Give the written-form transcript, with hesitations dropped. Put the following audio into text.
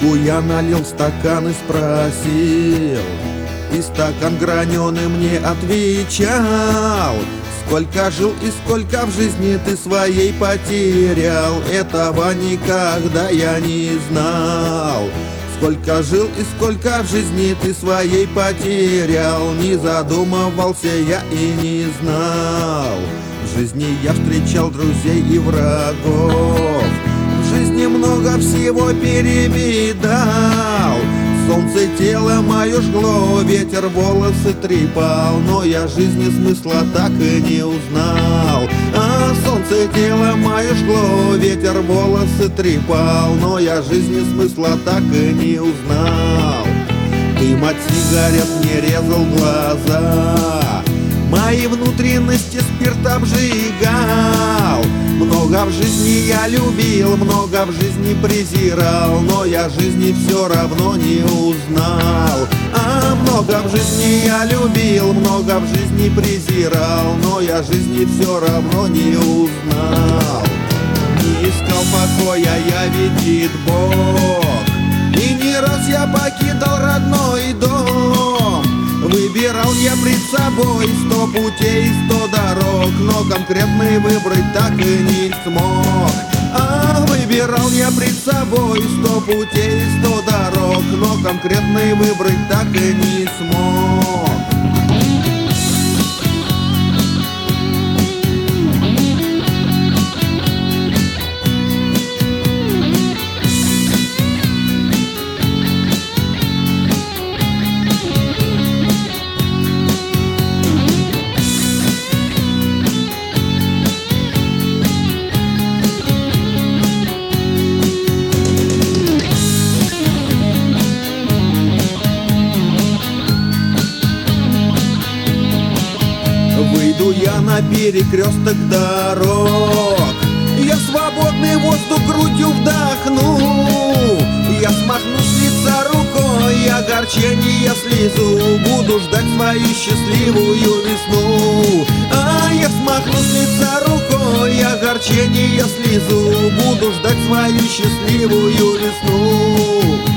Водку я налил в стакан и спросил, и стакан граненый мне отвечал: сколько жил и сколько в жизни ты своей потерял, этого никогда я не знал. Сколько жил и сколько в жизни ты своей потерял, не задумывался я и не знал. В жизни я встречал друзей и врагов, в жизни много всего перевидал. Солнце тело мое жгло, ветер волосы трепал, но я жизни смысла так и не узнал. А солнце тело мое жгло, ветер волосы трепал, но я жизни смысла так и не узнал. Дым от сигарет мне резал глаза, мои внутренности спирт обжигал. Много в жизни я любил, много в жизни презирал, но я жизни все равно не узнал. А много в жизни я любил, много в жизни презирал, но я жизни все равно не узнал. Не искал покоя я, видит Бог, и не раз я покидал родной дом. Выбирал я пред собой 100 путей, 100 дорог, но конкретный выбрать так и не смог. А выбирал я пред собой 100 путей, 100 дорог, но конкретный выбрать так и не смог. Выйду я на перекресток дорог, я свободный воздух грудью вдохну. Я смахну с лица рукой огорчение, слезу, буду ждать свою счастливую весну. А я смахну с лица рукой огорчение, слезу, буду ждать свою счастливую весну.